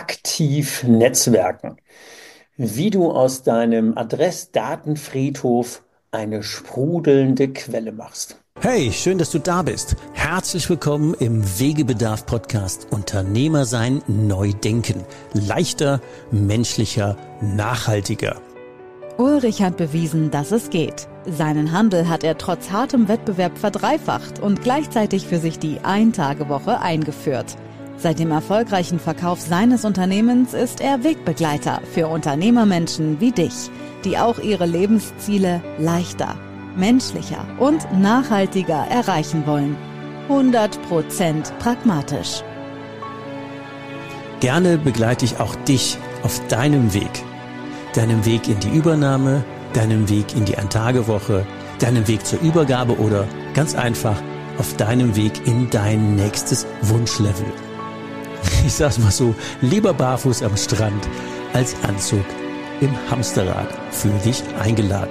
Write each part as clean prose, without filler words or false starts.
aktiv netzwerken. Wie du aus deinem Adressdatenfriedhof eine sprudelnde Quelle machst. Hey, schön, dass du da bist. Herzlich willkommen im Wegebedarf-Podcast Unternehmer sein, neu denken. Leichter, menschlicher, nachhaltiger. Ulrich hat bewiesen, dass es geht. Seinen Handel hat er trotz hartem Wettbewerb verdreifacht und gleichzeitig für sich die Ein-Tage-Woche eingeführt. Seit dem erfolgreichen Verkauf seines Unternehmens ist er Wegbegleiter für Unternehmermenschen wie dich, die auch ihre Lebensziele leichter, menschlicher und nachhaltiger erreichen wollen. 100% pragmatisch. Gerne begleite ich auch dich auf deinem Weg. Deinem Weg in die Übernahme, deinem Weg in die Ein-Tage-Woche, deinem Weg zur Übergabe oder ganz einfach auf deinem Weg in dein nächstes Wunschlevel. Ich sag's mal so, lieber barfuß am Strand als Anzug im Hamsterrad. Fühl dich eingeladen.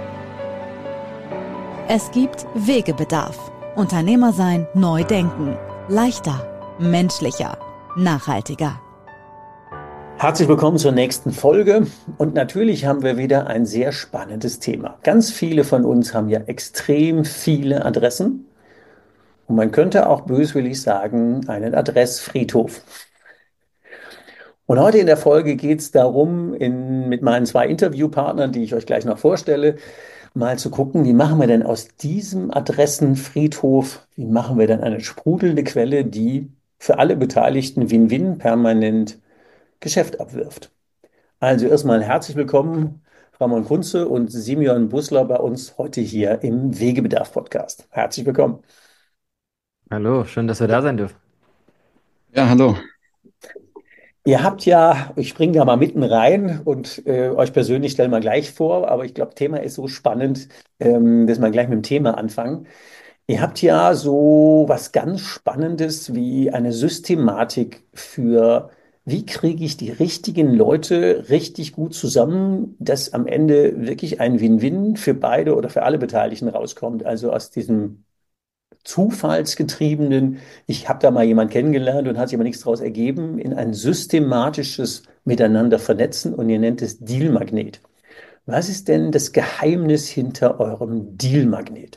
Es gibt Wegebedarf. Unternehmer sein, neu denken. Leichter, menschlicher, nachhaltiger. Herzlich willkommen zur nächsten Folge. Und natürlich haben wir wieder ein sehr spannendes Thema. Ganz viele von uns haben ja extrem viele Adressen. Und man könnte auch böswillig sagen, einen Adressfriedhof. Und heute in der Folge geht es darum, mit meinen zwei Interviewpartnern, die ich euch gleich noch vorstelle, mal zu gucken, wie machen wir denn aus diesem Adressenfriedhof, wie machen wir denn eine sprudelnde Quelle, die für alle Beteiligten Win-Win permanent Geschäft abwirft. Also erstmal herzlich willkommen, Ramon Kunze und Simeon Busler bei uns heute hier im Wegebedarf-Podcast. Herzlich willkommen. Hallo, schön, dass wir da sein dürfen. Ja, hallo. Ihr habt ja, ich springe da mal mitten rein und euch persönlich stellen wir gleich vor, aber ich glaube, Thema ist so spannend, dass wir gleich mit dem Thema anfangen. Ihr habt ja so was ganz Spannendes wie eine Systematik für, wie kriege ich die richtigen Leute richtig gut zusammen, dass am Ende wirklich ein Win-Win für beide oder für alle Beteiligten rauskommt. Also aus diesem zufallsgetriebenen, ich habe da mal jemanden kennengelernt und hat sich aber nichts daraus ergeben, in ein systematisches Miteinander vernetzen und ihr nennt es Dealmagnet. Was ist denn das Geheimnis hinter eurem Dealmagnet?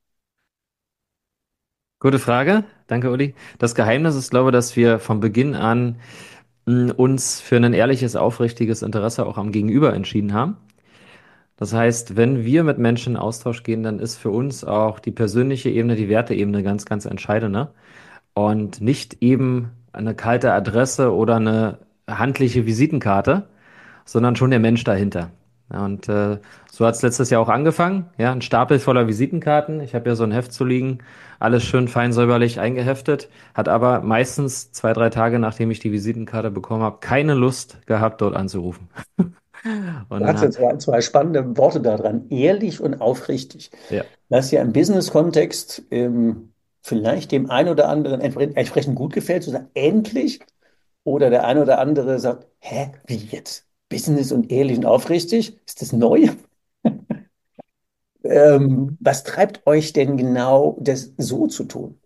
Gute Frage, danke Uli. Das Geheimnis ist, glaube ich, dass wir von Beginn an uns für ein ehrliches, aufrichtiges Interesse auch am Gegenüber entschieden haben. Das heißt, wenn wir mit Menschen in Austausch gehen, dann ist für uns auch die persönliche Ebene, die Werteebene ganz, ganz entscheidend, ne? Und nicht eben eine kalte Adresse oder eine handliche Visitenkarte, sondern schon der Mensch dahinter. Ja, und so hat es letztes Jahr auch angefangen. Ja, ein Stapel voller Visitenkarten. Ich habe ja so ein Heft zu liegen, alles schön fein säuberlich eingeheftet, hat aber meistens 2, 3 Tage, nachdem ich die Visitenkarte bekommen habe, keine Lust gehabt, dort anzurufen. Und Du dann hast jetzt zwei spannende Worte daran, ehrlich und aufrichtig. ja, Was ja im Business-Kontext vielleicht dem einen oder anderen entsprechend gut gefällt, zu sagen, endlich, oder der eine oder andere sagt, hä, wie jetzt? Business und ehrlich und aufrichtig? Ist das neu? Was treibt euch denn genau, das so zu tun?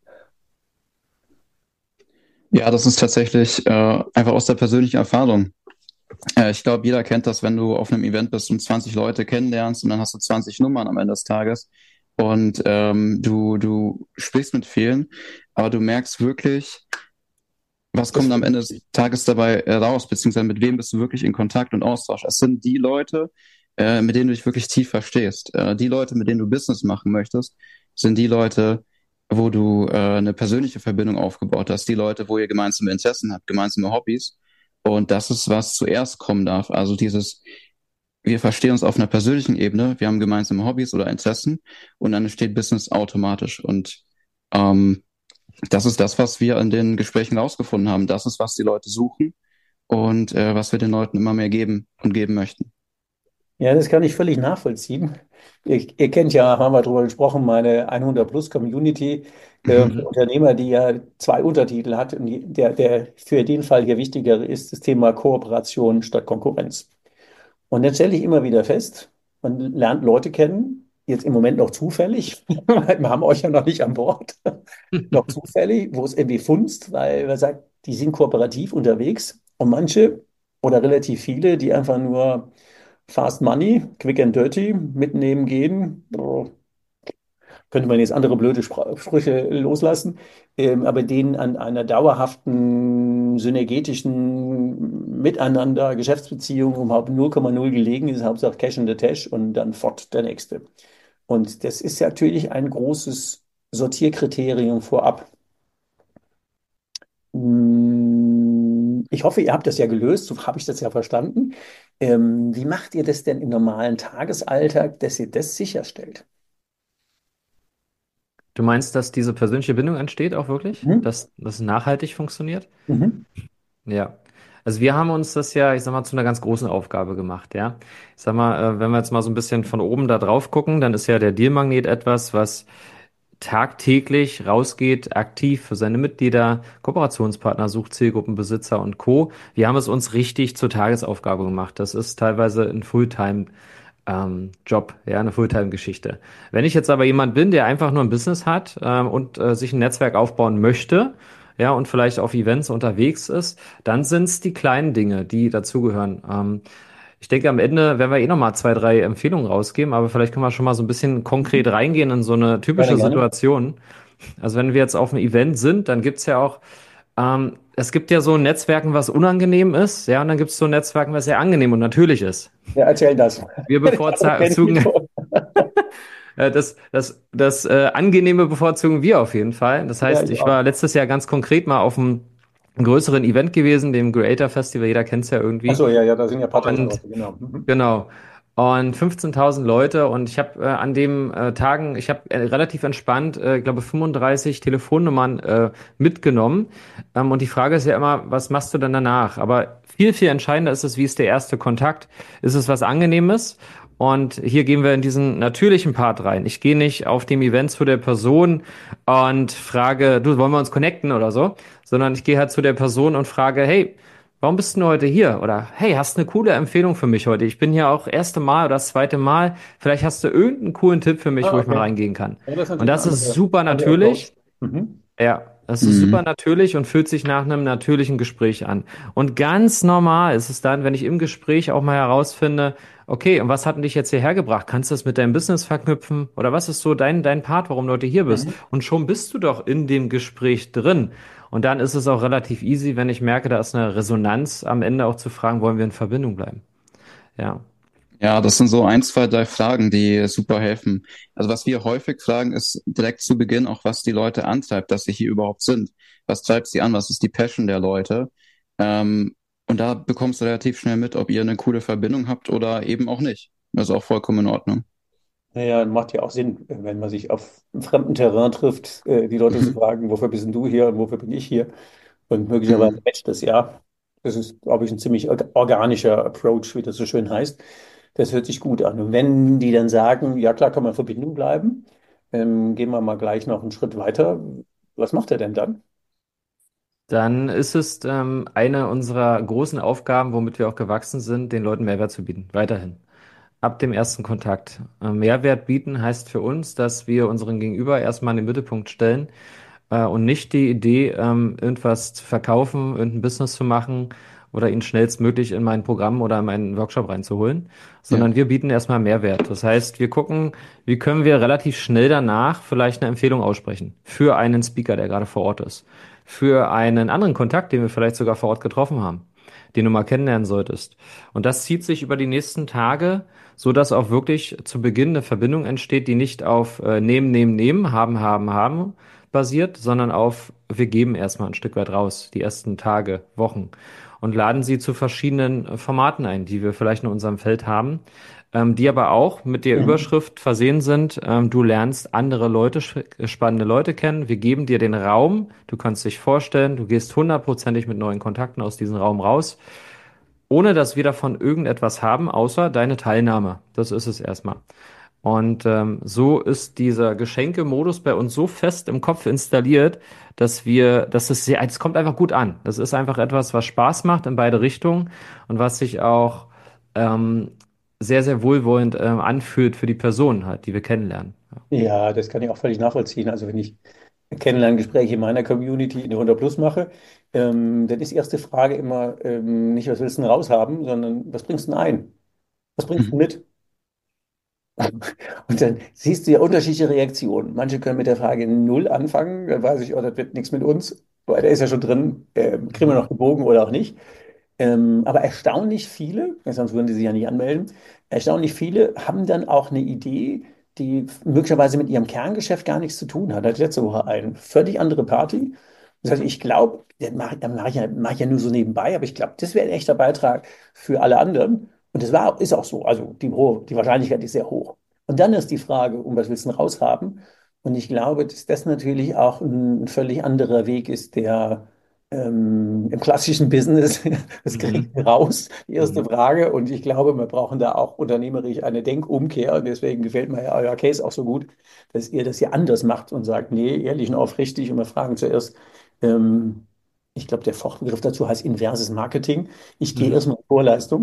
Ja, das ist tatsächlich einfach aus der persönlichen Erfahrung. Ich glaube, jeder kennt das, wenn du auf einem Event bist und 20 Leute kennenlernst und dann hast du 20 Nummern am Ende des Tages und du sprichst mit vielen, aber du merkst wirklich, was Das kommt am Ende des Tages dabei raus, beziehungsweise mit wem bist du wirklich in Kontakt und Austausch. Es sind die Leute, mit denen du dich wirklich tief verstehst. Die Leute, mit denen du Business machen möchtest, sind die Leute, wo du eine persönliche Verbindung aufgebaut hast. Die Leute, wo ihr gemeinsame Interessen habt, gemeinsame Hobbys. Und das ist, was zuerst kommen darf. Also wir verstehen uns auf einer persönlichen Ebene, wir haben gemeinsame Hobbys oder Interessen und dann entsteht Business automatisch. Und ähm, das ist das, was wir in den Gesprächen rausgefunden haben. Das ist, was die Leute suchen und was wir den Leuten immer mehr geben und geben möchten. Ja, das kann ich völlig nachvollziehen. Ihr kennt ja, haben wir darüber gesprochen, meine 100 Plus Community für Unternehmer, die ja zwei Untertitel hat. Und der für den Fall hier wichtigere ist das Thema Kooperation statt Konkurrenz. Und jetzt stelle ich immer wieder fest, man lernt Leute kennen, jetzt im Moment noch zufällig, weil wir haben euch ja noch nicht an Bord, noch zufällig, wo es irgendwie funzt, weil man sagt, die sind kooperativ unterwegs. Und manche oder relativ viele, die einfach nur Fast Money, Quick and Dirty mitnehmen gehen. Könnte man jetzt andere blöde Sprüche loslassen, aber denen an einer dauerhaften, synergetischen Miteinander, Geschäftsbeziehung um 0,0 gelegen ist, Hauptsache Cash in the Tash und dann fort der nächste. Und das ist ja natürlich ein großes Sortierkriterium vorab. Ich hoffe, ihr habt das ja gelöst, so habe ich das ja verstanden. Wie macht ihr das denn im normalen Tagesalltag, dass ihr das sicherstellt? Du meinst, dass diese persönliche Bindung entsteht auch wirklich? Mhm. Dass das nachhaltig funktioniert? Mhm. Ja. Also wir haben uns das ja, ich sag mal, zu einer ganz großen Aufgabe gemacht, ja. Ich sag mal, wenn wir jetzt mal so ein bisschen von oben da drauf gucken, dann ist ja der Dealmagnet etwas, was tagtäglich rausgeht, aktiv für seine Mitglieder, Kooperationspartner sucht, Zielgruppenbesitzer und Co. Wir haben es uns richtig zur Tagesaufgabe gemacht. Das ist teilweise ein Fulltime Job, ja, eine Fulltime-Geschichte. Wenn ich jetzt aber jemand bin, der einfach nur ein Business hat und sich ein Netzwerk aufbauen möchte, ja, und vielleicht auf Events unterwegs ist, dann sind es die kleinen Dinge, die dazugehören. Ich denke, am Ende werden wir eh nochmal zwei, drei Empfehlungen rausgeben, aber vielleicht können wir schon mal so ein bisschen konkret reingehen in so eine Gerne, typische gerne. Situation. Also wenn wir jetzt auf einem Event sind, dann gibt's ja auch, es gibt ja so Netzwerken, was unangenehm ist, ja, und dann gibt's so Netzwerken, was sehr angenehm und natürlich ist. Ja, erzähl das. Wir Das kenn ich bevorzugen schon. das Angenehme bevorzugen wir auf jeden Fall. Das Ja, heißt, ich ich auch. war letztes Jahr ganz konkret mal auf einem größeren Event gewesen, dem Creator Festival, jeder kennt es ja irgendwie. Achso, ja, ja, da sind ja ein paar tausend Und Leute, genau. Mhm. genau. Und 15.000 Leute und ich habe an dem Tagen, ich habe relativ entspannt, ich glaube 35 Telefonnummern mitgenommen. Und die Frage ist ja immer, was machst du denn danach? Aber viel, viel entscheidender ist es, wie ist der erste Kontakt? Ist es was Angenehmes? Und hier gehen wir in diesen natürlichen Part rein. Ich gehe nicht auf dem Event zu der Person und frage, du, wollen wir uns connecten oder so, sondern ich gehe halt zu der Person und frage, hey, warum bist du denn heute hier? Oder hey, hast eine coole Empfehlung für mich heute? Ich bin hier auch erste Mal oder das zweite Mal. Vielleicht hast du irgendeinen coolen Tipp für mich, Ah, wo ich mal okay. reingehen kann. Ja, das ist Und natürlich das eine ist super andere Approach. natürlich. Mhm. Ja, das ist super Mhm. natürlich und fühlt sich nach einem natürlichen Gespräch an. Und ganz normal ist es dann, wenn ich im Gespräch auch mal herausfinde, okay, und was hat denn dich jetzt hierher gebracht? Kannst du das mit deinem Business verknüpfen? Oder was ist so dein Part, warum du heute hier bist? Mhm. Und schon bist du doch in dem Gespräch drin. Und dann ist es auch relativ easy, wenn ich merke, da ist eine Resonanz, am Ende auch zu fragen, wollen wir in Verbindung bleiben? Ja. Ja, das sind so ein, zwei, drei Fragen, die super helfen. Also was wir häufig fragen, ist direkt zu Beginn auch, was die Leute antreibt, dass sie hier überhaupt sind. Was treibt sie an? Was ist die Passion der Leute? Und da bekommst du relativ schnell mit, ob ihr eine coole Verbindung habt oder eben auch nicht. Das ist auch vollkommen in Ordnung. Ja, macht ja auch Sinn, wenn man sich auf fremdem Terrain trifft, die Leute zu Mhm. fragen, wofür bist denn du hier und wofür bin ich hier? Und möglicherweise Mhm. matcht das ja. Das ist, glaube ich, ein ziemlich organischer Approach, wie das so schön heißt. Das hört sich gut an. Und wenn die dann sagen, ja klar, kann man in Verbindung bleiben, gehen wir mal gleich noch einen Schritt weiter. Was macht er denn dann? Dann ist es eine unserer großen Aufgaben, womit wir auch gewachsen sind, den Leuten Mehrwert zu bieten. Weiterhin. Ab dem ersten Kontakt. Mehrwert bieten heißt für uns, dass wir unseren Gegenüber erstmal in den Mittelpunkt stellen und nicht die Idee, irgendwas zu verkaufen, irgendein Business zu machen oder ihn schnellstmöglich in mein Programm oder in meinen Workshop reinzuholen, Ja. sondern wir bieten erstmal Mehrwert. Das heißt, wir gucken, wie können wir relativ schnell danach vielleicht eine Empfehlung aussprechen für einen Speaker, der gerade vor Ort ist, für einen anderen Kontakt, den wir vielleicht sogar vor Ort getroffen haben, den du mal kennenlernen solltest. Und das zieht sich über die nächsten Tage, so dass auch wirklich zu Beginn eine Verbindung entsteht, die nicht auf nehmen, haben basiert, sondern auf wir geben erstmal ein Stück weit raus, die ersten Tage, Wochen und laden sie zu verschiedenen Formaten ein, die wir vielleicht in unserem Feld haben, die aber auch mit der Mhm. Überschrift versehen sind, du lernst andere Leute, spannende Leute kennen, wir geben dir den Raum, du kannst dich vorstellen, du gehst hundertprozentig mit neuen Kontakten aus diesem Raum raus, ohne dass wir davon irgendetwas haben, außer deine Teilnahme. Das ist es erstmal. Und so ist dieser Geschenkemodus bei uns so fest im Kopf installiert, dass es sehr, es kommt einfach gut an. Das ist einfach etwas, was Spaß macht in beide Richtungen und was sich auch ähm, sehr, sehr wohlwollend anfühlt für die Person halt, die wir kennenlernen. Ja, das kann ich auch völlig nachvollziehen. Also wenn ich Kennenlerngespräche in meiner Community in der 100 Plus mache, dann ist die erste Frage immer nicht, was willst du denn raushaben, sondern was bringst du denn ein? Was bringst du mit? Und dann siehst du ja unterschiedliche Reaktionen. Manche können mit der Frage null anfangen, dann weiß ich, oh, das wird nichts mit uns, weil der ist ja schon drin, kriegen wir Mhm. noch gebogen oder auch nicht. Aber erstaunlich viele, sonst würden die sich ja nicht anmelden, erstaunlich viele haben dann auch eine Idee, die möglicherweise mit ihrem Kerngeschäft gar nichts zu tun hat. Da hatte ich letzte Woche eine völlig andere Party. Das heißt, ich glaube, mach ich ja nur so nebenbei, aber ich glaube, das wäre ein echter Beitrag für alle anderen. Und das ist auch so. Also die Wahrscheinlichkeit ist sehr hoch. Und dann ist die Frage, um was willst du denn raushaben? Und ich glaube, dass das natürlich auch ein völlig anderer Weg ist, der im klassischen Business, das kriegt Mhm. ihr raus, die erste Mhm. Frage. Und ich glaube, wir brauchen da auch unternehmerisch eine Denkumkehr. Und deswegen gefällt mir ja euer Case auch so gut, dass ihr das hier anders macht und sagt, nee, ehrlich und aufrichtig. Und wir fragen zuerst, ähm, ich glaube, der Fachbegriff dazu heißt inverses Marketing. Ich gehe Mhm. erstmal in Vorleistung.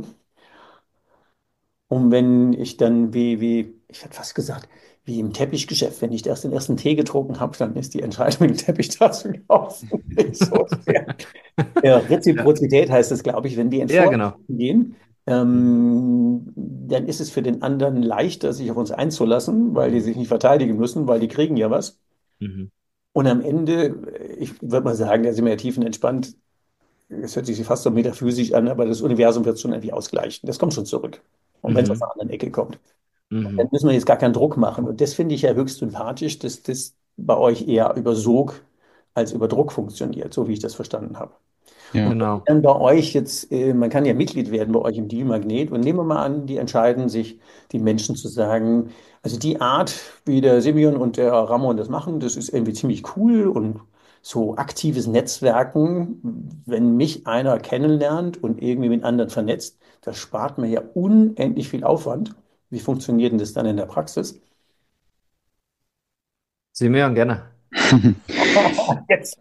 Und wenn ich dann ich hätte fast gesagt, wie im Teppichgeschäft, wenn ich erst den ersten Tee getrunken habe, dann ist die Entscheidung, den Teppich da zu kaufen, nicht so schwer. Ja, Ja. Reziprozität heißt es, glaube ich, wenn wir in Ja, genau. Vorleistung gehen, Mhm. dann ist es für den anderen leichter, sich auf uns einzulassen, weil die sich nicht verteidigen müssen, weil die kriegen ja was. Mhm. Und am Ende, ich würde mal sagen, da sind wir ja tiefenentspannt. Es hört sich fast so metaphysisch an, aber das Universum wird es schon irgendwie ausgleichen. Das kommt schon zurück. Und wenn es aus Mhm. einer anderen Ecke kommt, dann Mhm. müssen wir jetzt gar keinen Druck machen. Und das finde ich ja höchst sympathisch, dass das bei euch eher über Sog als über Druck funktioniert, so wie ich das verstanden habe. Und Ja. wenn Genau. dann bei euch jetzt, man kann ja Mitglied werden bei euch im Deal Magnet und nehmen wir mal an, die entscheiden sich, die Menschen zu sagen, also die Art, wie der Simeon und der Ramon das machen, das ist irgendwie ziemlich cool und so aktives Netzwerken, wenn mich einer kennenlernt und irgendwie mit anderen vernetzt, das spart mir ja unendlich viel Aufwand. Wie funktioniert denn das dann in der Praxis? Simeon, gerne. Jetzt.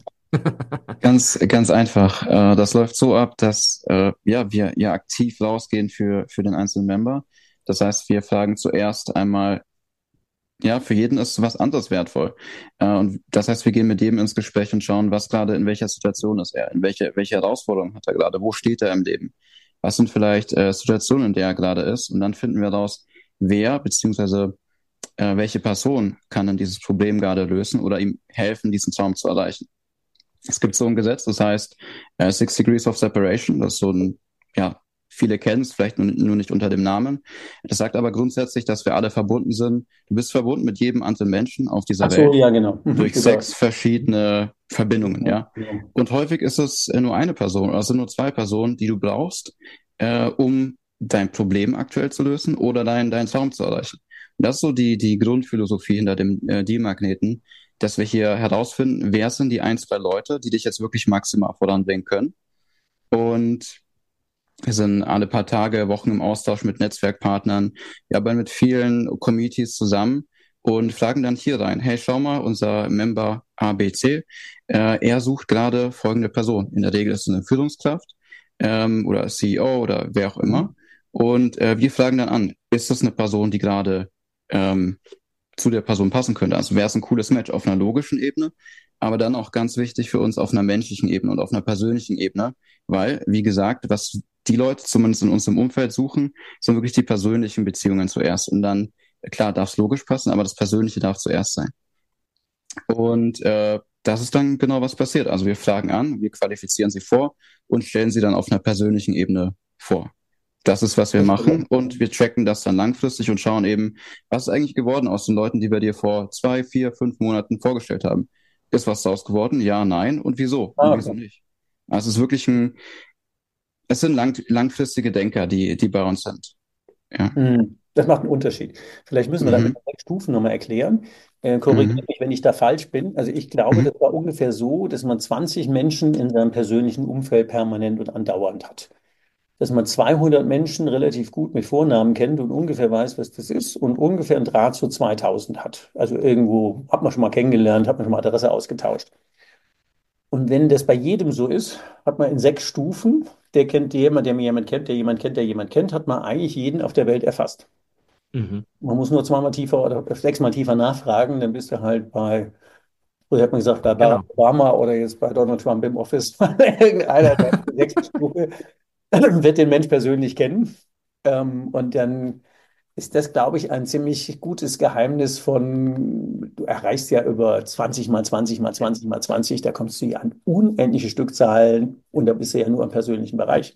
Ganz einfach. Das läuft so ab, dass ja, wir ja aktiv rausgehen für den einzelnen Member. Das heißt, wir fragen zuerst einmal, ja, für jeden ist was anderes wertvoll. Und das heißt, wir gehen mit jedem ins Gespräch und schauen, was gerade in welcher Situation ist er, in welche Herausforderung hat er gerade, wo steht er im Leben, was sind vielleicht Situationen, in der er gerade ist. Und dann finden wir raus, wer beziehungsweise welche Person kann dann dieses Problem gerade lösen oder ihm helfen, diesen Traum zu erreichen. Es gibt so ein Gesetz, das heißt Six Degrees of Separation. Das ist so ein, ja, viele kennen es, vielleicht nur nicht unter dem Namen. Das sagt aber grundsätzlich, dass wir alle verbunden sind. Du bist verbunden mit jedem anderen Menschen auf dieser Ach so, Welt ja, genau. durch Über, 6 verschiedene Verbindungen, genau, ja. genau. Und häufig ist es nur eine Person oder es sind nur 2 Personen, die du brauchst, um dein Problem aktuell zu lösen oder deinen Traum zu erreichen. Und das ist so die Grundphilosophie hinter dem Deal-Magneten, dass wir hier herausfinden, wer sind die 1, 2 Leute, die dich jetzt wirklich maximal voranbringen können. Und wir sind alle paar Tage, Wochen im Austausch mit Netzwerkpartnern, ja, aber mit vielen Communities zusammen und fragen dann hier rein, hey, schau mal, unser Member ABC, er sucht gerade folgende Person. In der Regel ist es eine Führungskraft oder CEO oder wer auch Mhm. immer. Und wir fragen dann an, ist das eine Person, die gerade zu der Person passen könnte? Also wäre es ein cooles Match auf einer logischen Ebene, aber dann auch ganz wichtig für uns auf einer menschlichen Ebene und auf einer persönlichen Ebene, weil, wie gesagt, was die Leute zumindest in unserem Umfeld suchen, sind wirklich die persönlichen Beziehungen zuerst. Und dann, klar, darf es logisch passen, aber das Persönliche darf zuerst sein. Und das ist dann genau, was passiert. Also wir fragen an, wir qualifizieren sie vor und stellen sie dann auf einer persönlichen Ebene vor. Das ist, was wir machen und wir tracken das dann langfristig und schauen eben, was ist eigentlich geworden aus den Leuten, die wir dir vor 2, 4, 5 Monaten vorgestellt haben. Ist was daraus geworden? Ja, nein. Und wieso? Und Ah, wieso okay. nicht? Also es ist wirklich es sind langfristige Denker, die bei uns sind. Ja. Das macht einen Unterschied. Vielleicht müssen wir das mit Mhm. den 6 Stufen nochmal erklären. Korrigiere Mhm. mich, wenn ich da falsch bin. Also ich glaube, Mhm. das war ungefähr so, dass man 20 Menschen in seinem persönlichen Umfeld permanent und andauernd hat. Dass man 200 Menschen relativ gut mit Vornamen kennt und ungefähr weiß, was das ist und ungefähr einen Draht zu 2000 hat. Also irgendwo hat man schon mal kennengelernt, hat man schon mal Adresse ausgetauscht. Und wenn das bei jedem so ist, hat man in 6 Stufen, der kennt jemand, der mir jemand kennt, der jemand kennt, der jemand kennt, hat man eigentlich jeden auf der Welt erfasst. Mhm. Man muss nur zweimal tiefer oder 6-mal tiefer nachfragen, dann bist du halt bei Früher hat man gesagt, bei Barack Genau. Obama oder jetzt bei Donald Trump im Office, irgendeiner der sechsten Stufe wird den Mensch persönlich kennen. Und dann ist das, glaube ich, ein ziemlich gutes Geheimnis von, du erreichst ja über 20 mal 20 mal 20 mal 20, da kommst du ja an unendliche Stückzahlen und da bist du ja nur im persönlichen Bereich.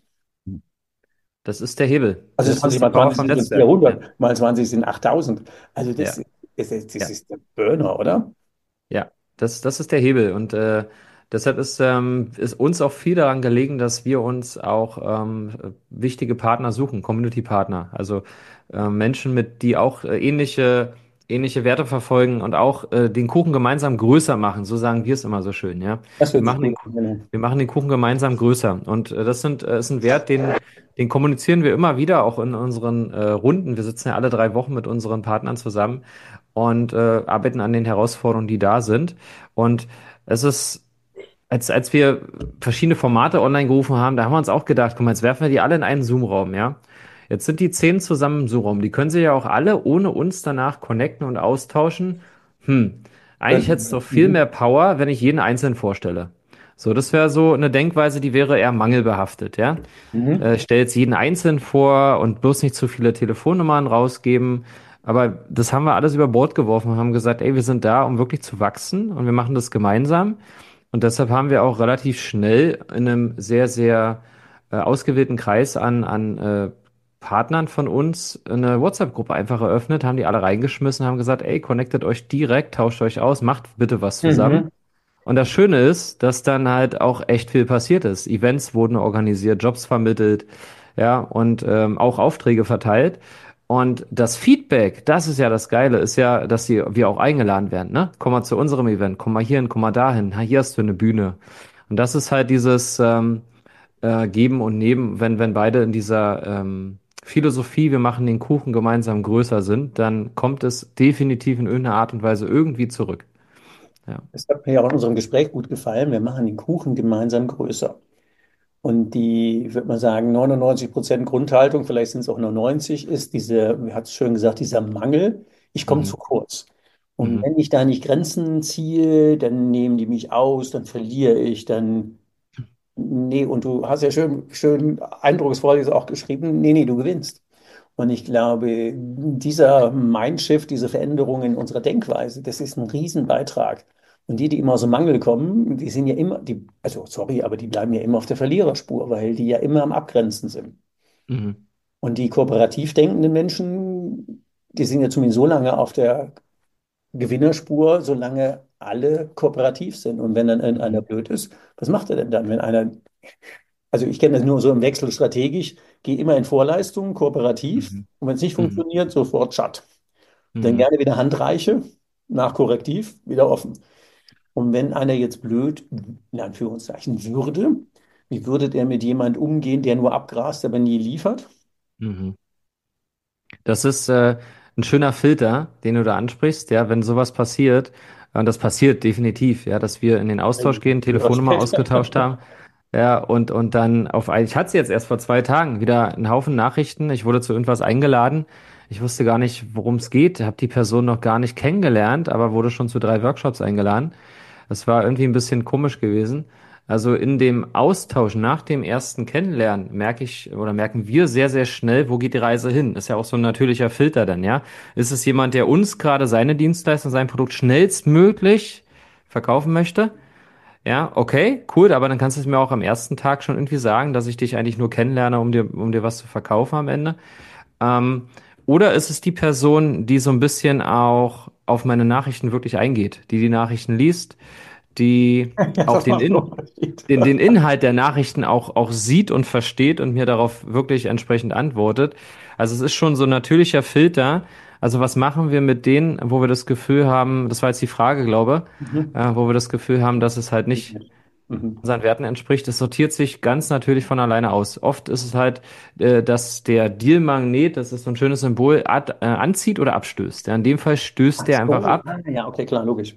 Das ist der Hebel. Also Das 20 ist die mal Power 20 vom sind schon Netzwerk. Ja, 400, mal 20 sind 8000. Also ja, das ja. ist der Burner, oder? Ja, das ist der Hebel. Und deshalb ist uns auch viel daran gelegen, dass wir uns auch wichtige Partner suchen, Community-Partner. Also Menschen, die auch ähnliche Werte verfolgen und auch den Kuchen gemeinsam größer machen. So sagen wir es immer so schön, ja. Das Wir hört sich machen gut an. Genau. wir machen den Kuchen gemeinsam größer. Und ist ein Wert, den kommunizieren wir immer wieder, auch in unseren Runden. Wir sitzen ja alle 3 Wochen mit unseren Partnern zusammen und arbeiten an den Herausforderungen, die da sind. Und es ist, als wir verschiedene Formate online gerufen haben, da haben wir uns auch gedacht, guck mal, jetzt werfen wir die alle in einen Zoom-Raum, ja. Jetzt sind die 10 zusammen im Zoom-Raum. Die können sich ja auch alle ohne uns danach connecten und austauschen. Eigentlich hätte es doch viel mehr Mhm. Power, wenn ich jeden einzeln vorstelle. So, das wäre so eine Denkweise, die wäre eher mangelbehaftet, ja. Mhm. Stell jetzt jeden einzeln vor und bloß nicht zu viele Telefonnummern rausgeben. Aber das haben wir alles über Bord geworfen und haben gesagt, ey, wir sind da, um wirklich zu wachsen und wir machen das gemeinsam. Und deshalb haben wir auch relativ schnell in einem sehr ausgewählten Kreis an Partnern von uns eine WhatsApp-Gruppe einfach eröffnet, haben die alle reingeschmissen, haben gesagt, ey, connectet euch direkt, tauscht euch aus, macht bitte was zusammen. Mhm. Und das Schöne ist, dass dann halt auch echt viel passiert ist. Events wurden organisiert, Jobs vermittelt, ja, und auch Aufträge verteilt. Und das Feedback, das ist ja das Geile, ist ja, dass wir auch eingeladen werden, ne? Komm mal zu unserem Event, komm mal hierhin, komm mal dahin, ha, hier hast du eine Bühne. Und das ist halt dieses Geben und Nehmen, wenn beide in dieser Philosophie, wir machen den Kuchen gemeinsam größer sind, dann kommt es definitiv in irgendeiner Art und Weise irgendwie zurück. Ja. Das hat mir ja auch in unserem Gespräch gut gefallen. Wir machen den Kuchen gemeinsam größer. Und die, ich würde mal sagen, 99% Grundhaltung, vielleicht sind es auch nur 90, ist diese, wie hat es schön gesagt, dieser Mangel, ich komme Mhm. zu kurz. Und Mhm. wenn ich da nicht Grenzen ziehe, dann nehmen die mich aus, dann verliere ich, dann, nee, und du hast ja schön eindrucksvoll jetzt auch geschrieben, nee, du gewinnst. Und ich glaube, dieser Mindshift, diese Veränderung in unserer Denkweise, das ist ein Riesenbeitrag. Und die immer aus dem Mangel kommen, die sind ja immer, die, also sorry, aber die bleiben ja immer auf der Verliererspur, weil die ja immer am Abgrenzen sind. Mhm. Und die kooperativ denkenden Menschen, die sind ja zumindest so lange auf der Gewinnerspur, solange alle kooperativ sind. Und wenn dann Mhm. einer blöd ist, was macht er denn dann, wenn einer, also ich kenne das nur so im Wechsel strategisch, geh immer in Vorleistung, kooperativ. Mhm. Und wenn es nicht Mhm. funktioniert, sofort Shut. Dann Mhm. gerne wieder Handreiche, nach Korrektiv, wieder offen. Und wenn einer jetzt blöd, in Anführungszeichen, würde, wie würde der mit jemand umgehen, der nur abgrast, aber nie liefert? Mhm. Das ist ein schöner Filter, den du da ansprichst, ja, wenn sowas passiert, und das passiert definitiv, ja, dass wir in den Austausch gehen, Früher oder Telefonnummer ausgetauscht später. haben, ja, und dann ich hatte jetzt erst vor 2 Tagen wieder einen Haufen Nachrichten, ich wurde zu irgendwas eingeladen, ich wusste gar nicht, worum es geht, habe die Person noch gar nicht kennengelernt, aber wurde schon zu 3 Workshops eingeladen. Das war irgendwie ein bisschen komisch gewesen. Also in dem Austausch nach dem ersten Kennenlernen merke ich oder merken wir sehr schnell, wo geht die Reise hin? Ist ja auch so ein natürlicher Filter dann, ja. Ist es jemand, der uns gerade seine Dienstleistung, sein Produkt schnellstmöglich verkaufen möchte? Ja, okay, cool, aber dann kannst du es mir auch am ersten Tag schon irgendwie sagen, dass ich dich eigentlich nur kennenlerne, um dir was zu verkaufen am Ende. Ähm, oder ist es die Person, die so ein bisschen auch auf meine Nachrichten wirklich eingeht, die Nachrichten liest, die Ja, auch das macht einen Unterschied. den Inhalt der Nachrichten auch sieht und versteht und mir darauf wirklich entsprechend antwortet. Also es ist schon so ein natürlicher Filter. Also was machen wir mit denen, wo wir das Gefühl haben, das war jetzt die Frage, glaube, Mhm. wo wir das Gefühl haben, dass es halt nicht Mhm. unseren Werten entspricht. Es sortiert sich ganz natürlich von alleine aus. Oft ist es halt, dass der Deal-Magnet, das ist so ein schönes Symbol, anzieht oder abstößt. Ja, in dem Fall stößt Ach der einfach so, ab. ja, okay, klar, logisch.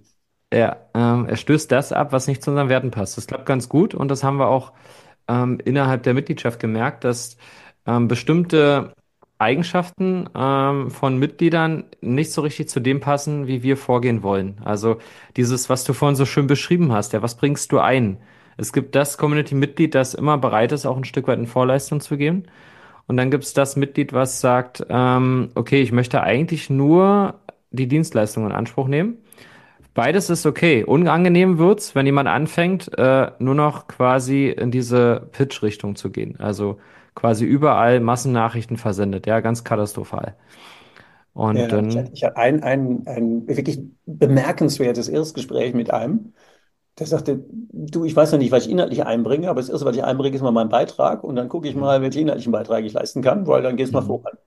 Er stößt das ab, was nicht zu unseren Werten passt. Das klappt ganz gut und das haben wir auch innerhalb der Mitgliedschaft gemerkt, dass bestimmte Eigenschaften von Mitgliedern nicht so richtig zu dem passen, wie wir vorgehen wollen. Also dieses, was du vorhin so schön beschrieben hast, ja, was bringst du ein? Es gibt das Community-Mitglied, das immer bereit ist, auch ein Stück weit in Vorleistung zu gehen. Und dann gibt es das Mitglied, was sagt, okay, ich möchte eigentlich nur die Dienstleistung in Anspruch nehmen. Beides ist okay. Unangenehm wird's, wenn jemand anfängt, nur noch quasi in diese Pitch-Richtung zu gehen. Also quasi überall Massennachrichten versendet. Ja, ganz katastrophal. Und Ja, dann, ich hatte ein wirklich bemerkenswertes Erstgespräch mit einem, der sagte, du, ich weiß noch nicht, was ich inhaltlich einbringe, aber das Erste, was ich einbringe, ist mal mein Beitrag und dann gucke ich mhm. mal, welchen inhaltlichen Beitrag ich leisten kann, weil dann geht es mal Mhm. voran.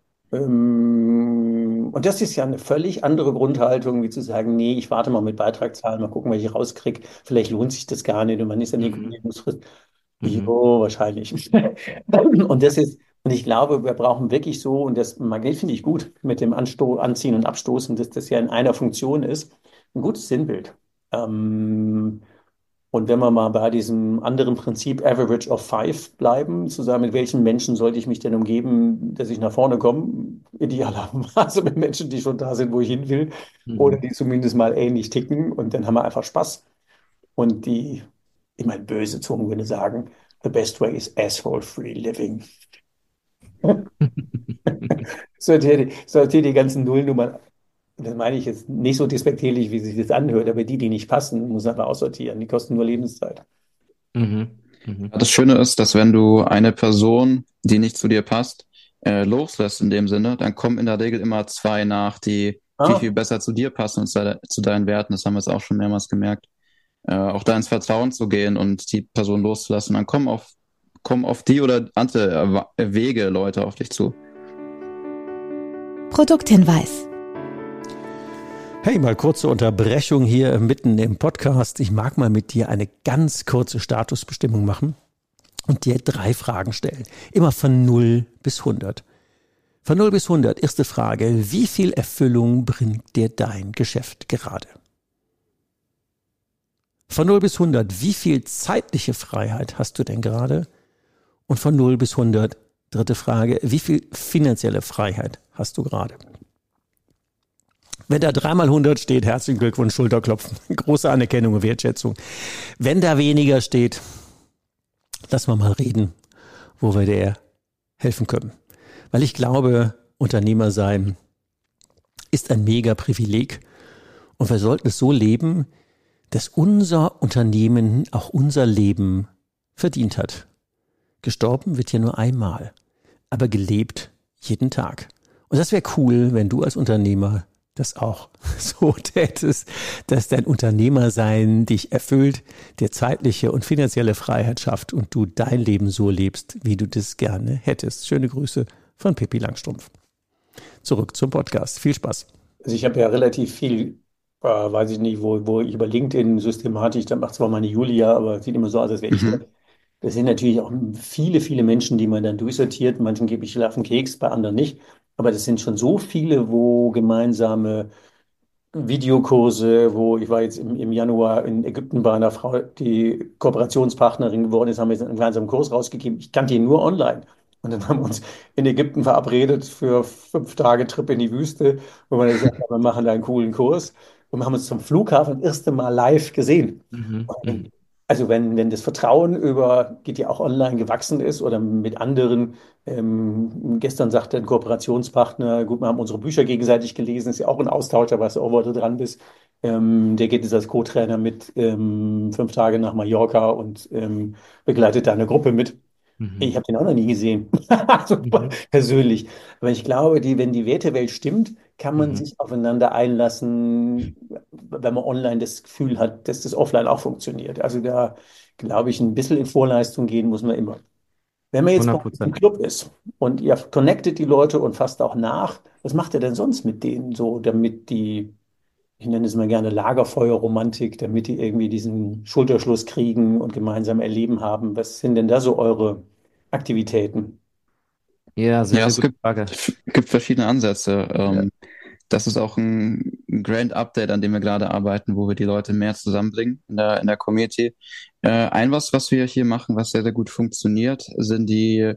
Und das ist ja eine völlig andere Grundhaltung, wie zu sagen, nee, ich warte mal mit Beitrag zahlen, mal gucken, was ich rauskriege. Vielleicht lohnt sich das gar nicht und man ist ja nie Mhm. Kündigungsfrist. Mhm. Jo, wahrscheinlich. Und ich glaube, wir brauchen wirklich so, und das Magnet finde ich gut, mit dem Anziehen und Abstoßen, dass das ja in einer Funktion ist, ein gutes Sinnbild. Ähm, und wenn wir mal bei diesem anderen Prinzip Average of Five bleiben, zu sagen, mit welchen Menschen sollte ich mich denn umgeben, dass ich nach vorne komme? Idealerweise mit Menschen, die schon da sind, wo ich hin will, oder Mhm. die zumindest mal ähnlich ticken. Und dann haben wir einfach Spaß. Und ich meine, böse Zungen würde sagen, the best way is asshole-free living. Sortiert die ganzen Nullnummern. Das meine ich jetzt nicht so despektierlich, wie sich das anhört, aber die nicht passen, muss man einfach aussortieren. Die kosten nur Lebenszeit. Mhm. Mhm. Das Schöne ist, dass wenn du eine Person, die nicht zu dir passt, loslässt in dem Sinne, dann kommen in der Regel immer zwei nach, die viel, Ah, viel besser zu dir passen und zu deinen Werten. Das haben wir jetzt auch schon mehrmals gemerkt. Auch da ins Vertrauen zu gehen und die Person loszulassen. Dann kommen auf die oder andere Wege Leute auf dich zu. Produkthinweis. Hey, mal kurze Unterbrechung hier mitten im Podcast. Ich mag mal mit dir eine ganz kurze Statusbestimmung machen und dir 3 Fragen stellen. Immer von 0 bis 100. Von 0 bis 100, erste Frage. Wie viel Erfüllung bringt dir dein Geschäft gerade? Von 0 bis 100, wie viel zeitliche Freiheit hast du denn gerade? Und von 0 bis 100, dritte Frage, wie viel finanzielle Freiheit hast du gerade? Wenn da 3 mal 100 steht, herzlichen Glückwunsch, Schulterklopfen, große Anerkennung und Wertschätzung. Wenn da weniger steht, lass mal reden, wo wir dir helfen können. Weil ich glaube, Unternehmer sein ist ein mega Privileg und wir sollten es so leben, dass unser Unternehmen auch unser Leben verdient hat. Gestorben wird ja nur einmal, aber gelebt jeden Tag. Und das wäre cool, wenn du als Unternehmer das auch so tätest, dass dein Unternehmersein dich erfüllt, dir zeitliche und finanzielle Freiheit schafft und du dein Leben so lebst, wie du das gerne hättest. Schöne Grüße von Pippi Langstrumpf. Zurück zum Podcast. Viel Spaß. also ich habe ja relativ viel, weiß ich nicht, wo ich über LinkedIn systematisch, da macht zwar meine Julia, aber es sieht immer so aus, als wäre ich Mhm. der. Das sind natürlich auch viele, viele Menschen, die man dann durchsortiert. Manchen gebe ich auf den Keks, bei anderen nicht. Aber das sind schon so viele, wo gemeinsame Videokurse, wo ich war jetzt im Januar in Ägypten bei einer Frau, die Kooperationspartnerin geworden ist, haben wir jetzt einen gemeinsamen Kurs rausgegeben. Ich kannte ihn nur online. Und dann haben wir uns in Ägypten verabredet für 5 Tage Trip in die Wüste, wo wir gesagt haben, wir machen da einen coolen Kurs. Und wir haben uns zum Flughafen das erste Mal live gesehen. Mhm. Und Mhm. also wenn das Vertrauen über, geht ja auch online gewachsen ist oder mit anderen, gestern sagte ein Kooperationspartner, gut, wir haben unsere Bücher gegenseitig gelesen, ist ja auch ein Austausch, da weißt du auch, wo du dran bist. Der geht jetzt als Co-Trainer mit 5 Tage nach Mallorca und begleitet da eine Gruppe mit. Ich Mhm. habe den auch noch nie gesehen, also Mhm. persönlich. Aber ich glaube, wenn die Wertewelt stimmt, kann man Mhm. sich aufeinander einlassen, wenn man online das Gefühl hat, dass das offline auch funktioniert. Also da glaube ich, ein bisschen in Vorleistung gehen muss man immer. Wenn man jetzt bei uns im 100%. Club ist und ihr connectet die Leute und fasst auch nach, was macht ihr denn sonst mit denen so, damit die, ich nenne es mal gerne Lagerfeuerromantik, damit die irgendwie diesen Schulterschluss kriegen und gemeinsam erleben haben? Was sind denn da so eure Aktivitäten? Ja, sehr, Ja, sehr es gute Frage. gibt verschiedene Ansätze. Ja. Das ist auch ein Grand Update, an dem wir gerade arbeiten, wo wir die Leute mehr zusammenbringen in der Community. Was wir hier machen, was sehr, sehr gut funktioniert, sind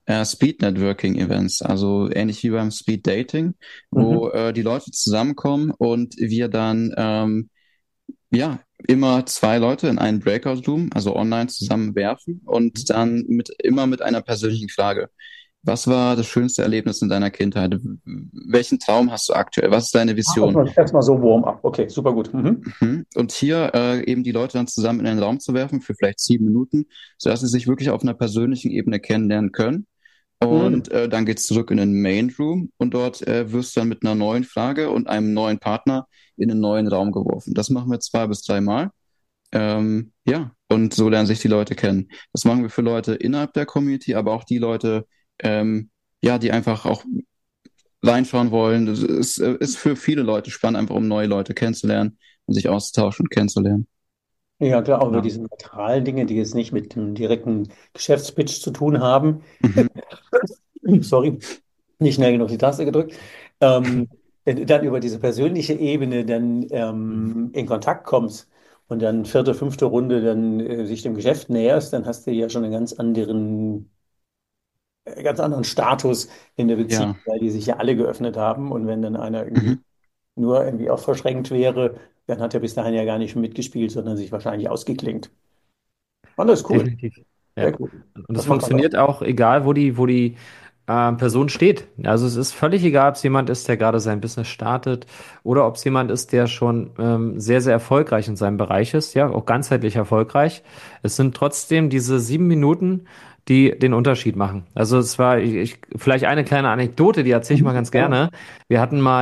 Speed Networking Events, also ähnlich wie beim Speed Dating, wo Mhm. die Leute zusammenkommen und wir dann ja immer zwei Leute in einen Breakout Room, also online zusammenwerfen und dann immer mit einer persönlichen Frage. Was war das schönste Erlebnis in deiner Kindheit? Welchen Traum hast du aktuell? Was ist deine Vision? Erstmal so Warm-up. Okay, super gut. Mhm. Und hier eben die Leute dann zusammen in einen Raum zu werfen für vielleicht 7 Minuten, sodass sie sich wirklich auf einer persönlichen Ebene kennenlernen können. Mhm. Und dann geht's zurück in den Main Room und dort wirst du dann mit einer neuen Frage und einem neuen Partner in einen neuen Raum geworfen. Das machen wir 2 bis 3 Mal. Ja, und so lernen sich die Leute kennen. Das machen wir für Leute innerhalb der Community, aber auch die Leute, ja, die einfach auch reinschauen wollen. Das ist für viele Leute spannend, einfach um neue Leute kennenzulernen und sich auszutauschen und kennenzulernen. Ja, klar, auch über Ja. diese neutralen Dinge, die jetzt nicht mit dem direkten Geschäftspitch zu tun haben. Mhm. Sorry, nicht schnell genug die Taste gedrückt. Ähm, Wenn du dann über diese persönliche Ebene dann Mhm. in Kontakt kommst und dann vierte, fünfte Runde dann sich dem Geschäft näherst, dann hast du ja schon einen ganz anderen Status in der Beziehung, Ja. weil die sich ja alle geöffnet haben. Und wenn dann einer irgendwie Mhm. nur irgendwie auch verschränkt wäre, dann hat er bis dahin ja gar nicht mitgespielt, sondern sich wahrscheinlich ausgeklinkt. Und das ist cool. Definitiv. Ja. Sehr cool. Und es Das macht man doch. funktioniert auch, egal wo die Person steht. Also es ist völlig egal, ob es jemand ist, der gerade sein Business startet oder ob es jemand ist, der schon sehr, sehr erfolgreich in seinem Bereich ist, ja, auch ganzheitlich erfolgreich. Es sind trotzdem diese 7 Minuten, die den Unterschied machen. Also es war, vielleicht eine kleine Anekdote, die erzähle ich mal ganz Ja. gerne. Wir hatten mal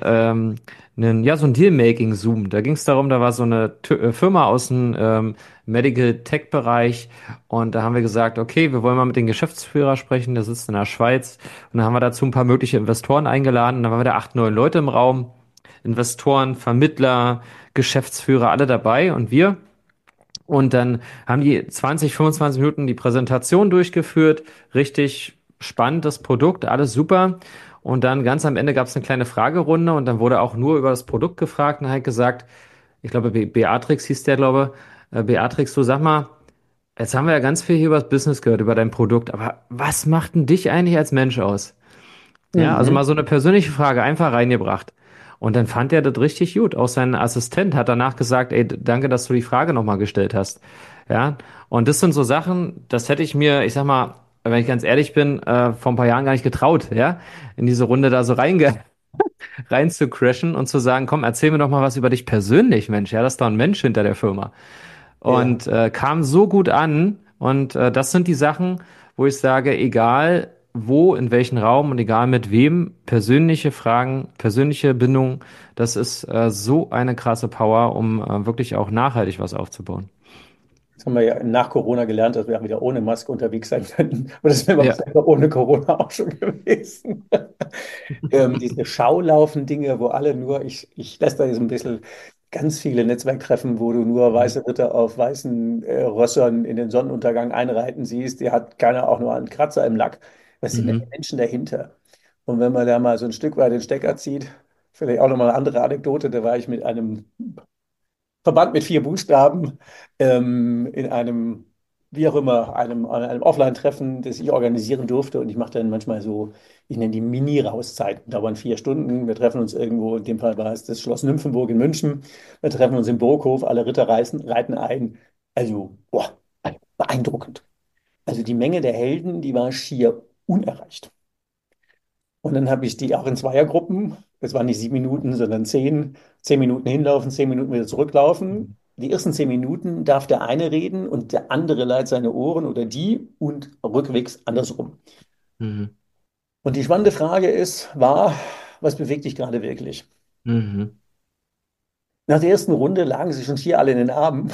ja, so ein Deal-Making-Zoom. Da ging es darum, da war so eine Firma aus dem Medical Tech-Bereich und da haben wir gesagt, okay, wir wollen mal mit dem Geschäftsführer sprechen, der sitzt in der Schweiz. Und dann haben wir dazu ein paar mögliche Investoren eingeladen. Und dann waren wir da 8, 9 Leute im Raum. Investoren, Vermittler, Geschäftsführer, alle dabei und wir. Und dann haben die 20, 25 Minuten die Präsentation durchgeführt. Richtig spannendes Produkt, alles super. Und dann ganz am Ende gab es eine kleine Fragerunde und dann wurde auch nur über das Produkt gefragt und halt gesagt, ich glaube, Beatrix hieß der, glaube, Beatrix, du sag mal, jetzt haben wir ja ganz viel hier über das Business gehört, über dein Produkt, aber was macht denn dich eigentlich als Mensch aus? Ja, also Mhm. mal so eine persönliche Frage einfach reingebracht. Und dann fand er das richtig gut. Auch sein Assistent hat danach gesagt, ey, danke, dass du die Frage nochmal gestellt hast. Ja, und das sind so Sachen, das hätte ich mir, ich sag mal, wenn ich ganz ehrlich bin, vor ein paar Jahren gar nicht getraut, ja, in diese Runde da so rein zu crashen und zu sagen, komm, erzähl mir doch mal was über dich persönlich, Mensch. Ja, das ist doch ein Mensch hinter der Firma. Ja. Und kam so gut an. Und das sind die Sachen, wo ich sage, egal wo, in welchem Raum und egal mit wem, persönliche Fragen, persönliche Bindung, das ist so eine krasse Power, um wirklich auch nachhaltig was aufzubauen. Das haben wir ja nach Corona gelernt, dass wir auch wieder ohne Maske unterwegs sein können. Und das wäre Ja. selber ohne Corona auch schon gewesen. Diese Schaulaufen-Dinge, wo alle nur, ich lässt da jetzt ein bisschen ganz viele Netzwerktreffen, wo du nur Mhm. weiße Ritter auf weißen Rössern in den Sonnenuntergang einreiten siehst. Die hat keiner auch nur einen Kratzer im Lack. Was sind denn die Mhm. Menschen dahinter? Und wenn man da mal so ein Stück weit den Stecker zieht, vielleicht auch nochmal eine andere Anekdote, da war ich mit einem Verband mit 4 Buchstaben in einem, wie auch immer, einem Offline-Treffen, das ich organisieren durfte. Und ich mache dann manchmal so, ich nenne die Mini-Rauszeiten, dauern 4 Stunden. Wir treffen uns irgendwo, in dem Fall war es das Schloss Nymphenburg in München. Wir treffen uns im Burghof, alle Ritter reiten ein. Also, boah, beeindruckend. Also die Menge der Helden, die war schier unerreicht. Und dann habe ich die auch in Zweiergruppen. Das waren nicht 7 Minuten, sondern 10. 10 Minuten hinlaufen, 10 Minuten wieder zurücklaufen. Die ersten 10 Minuten darf der eine reden und der andere leiht seine Ohren oder die und rückwegs andersrum. Mhm. Und die spannende Frage war, was bewegt dich gerade wirklich? Mhm. Nach der ersten Runde lagen sie schon hier alle in den Armen.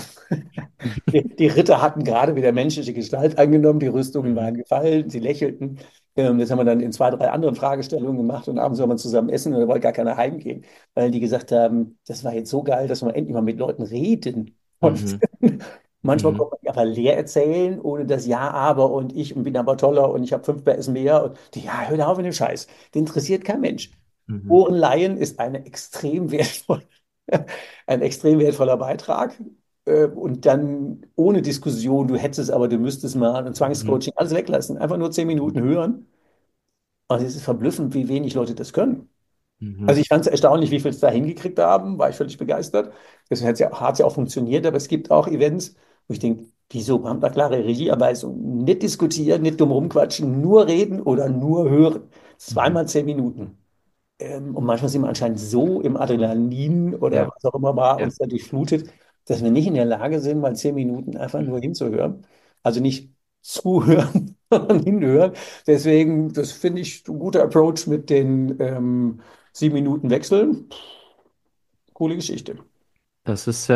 Die Ritter hatten gerade wieder menschliche Gestalt angenommen, die Rüstungen Mhm. waren gefallen, sie lächelten. Das haben wir dann in 2, 3 anderen Fragestellungen gemacht und abends soll man zusammen essen und da wollte gar keiner heimgehen, weil die gesagt haben, das war jetzt so geil, dass wir endlich mal mit Leuten reden Mhm. konnten. Manchmal Mhm. konnte man aber leer erzählen, ohne das Ja, aber und ich und bin aber toller und ich habe 5 PS mehr. Und die, ja, hör auf mit dem Scheiß. Den interessiert kein Mensch. Mhm. Ohrenleihen ist ein extrem wertvoller Beitrag. und dann ohne Diskussion, du hättest es, aber du müsstest mal und Mhm. Zwangscoaching, alles weglassen, einfach nur 10 Minuten hören. Also es ist verblüffend, wie wenig Leute das können. Mhm. Also ich fand es erstaunlich, wie viel es da hingekriegt haben, war ich völlig begeistert. Deswegen hat es ja auch funktioniert, aber es gibt auch Events, wo ich denke, wieso, wir haben da klare Regieanweisungen, nicht diskutieren, nicht dumm rumquatschen, nur reden oder nur hören. Mhm. Zweimal 10 Minuten. Und manchmal sind wir anscheinend so im Adrenalin oder Ja, was auch immer war, ja. uns da durchflutet, dass wir nicht in der Lage sind, mal 10 Minuten einfach nur hinzuhören. Also nicht zuhören, sondern hinhören. Deswegen, das finde ich ein guter Approach mit den 7 Minuten Wechseln. Coole Geschichte. Das ist